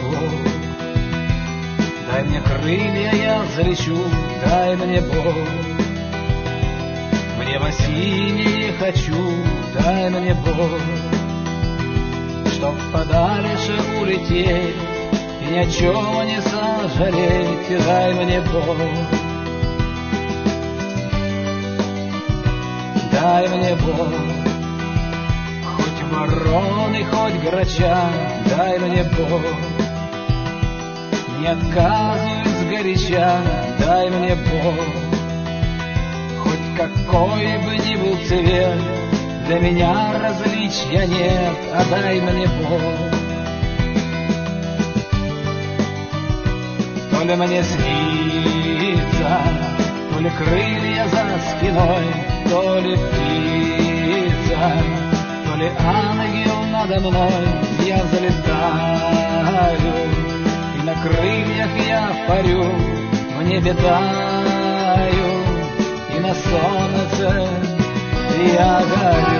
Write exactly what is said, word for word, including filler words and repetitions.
Бог. Дай мне крылья, я залечу, дай мне Бог. В небо синее хочу, дай мне Бог. Чтоб подальше улететь и ни о чем не сожалеть, дай мне Бог. Дай мне Бог. Хоть вороны, хоть грача, дай мне Бог. Не отказывай сгоряча, дай мне Бог. Хоть какой бы ни был цвет, для меня различия нет, а дай мне Бог. То ли мне снится, то ли крылья за спиной, то ли птица, то ли ангел надо мной. Я залетаю, и на крыльях я парю, в небе таю, и на солнце я горю.